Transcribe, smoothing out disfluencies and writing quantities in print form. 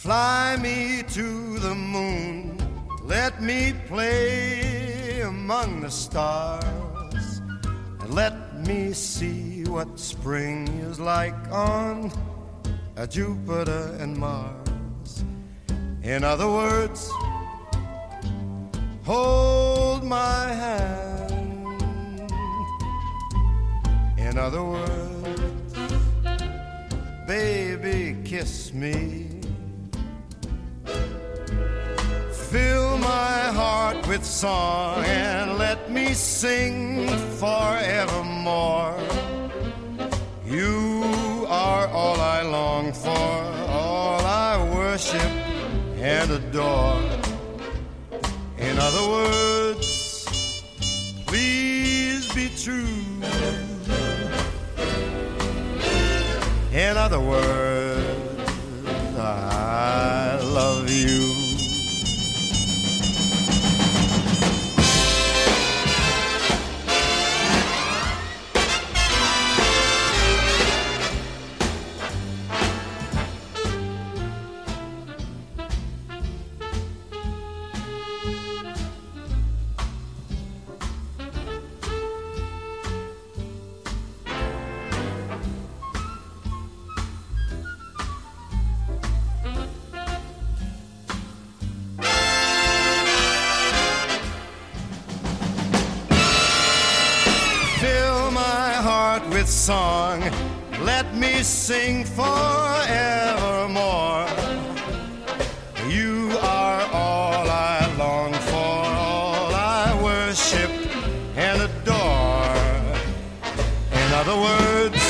Fly me to the moon, let me play among the stars, and let me see what spring is like on Jupiter and Mars. In other words, hold my hand. In other words, baby, kiss me. Fill my heart with song and let me sing forevermore. You are all I long for, all I worship and adore. In other words, please be true. In other words, I love you. With song, let me sing forevermore. You are all I long for, all I worship and adore. In other words,